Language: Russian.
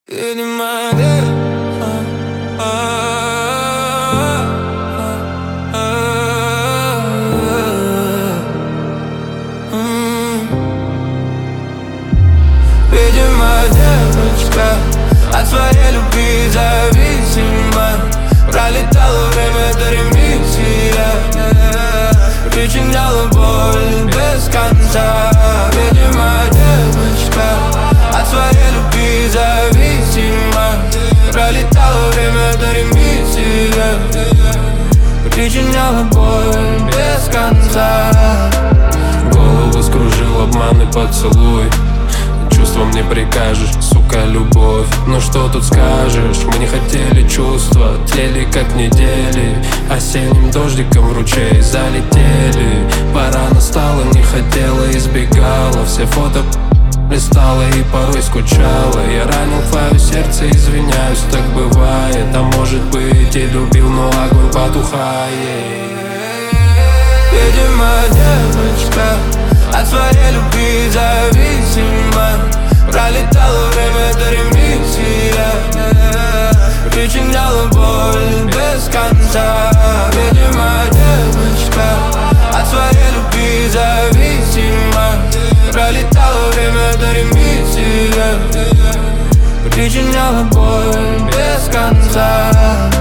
Ты не моя. Видимо, девочка от своей любви зависима. Пролетало время до ремиссия, причиняла боль без конца. Видимо, девочка от своей любви зависима. Пролетало время до ремиссия, причиняла боль без конца. Голову скружил обман и поцелуй. Чувством не прикажешь, сука, любовь. Ну что тут скажешь, мы не хотели чувства, тлели как недели. Осенним дождиком в ручей залетели. Пора настала, не хотела, избегала. Все фото листала и порой скучала. Я ранил твое сердце, извиняюсь, так бывает. А может быть и любил, но огонь потухает. Видимо, девочка от своей любви зависима. Пролетало время до ремиссия, причиняла боль без конца. Видимо, девочка от своей любви зависима. Пролетало время до ремиссия, причиняла боль без конца.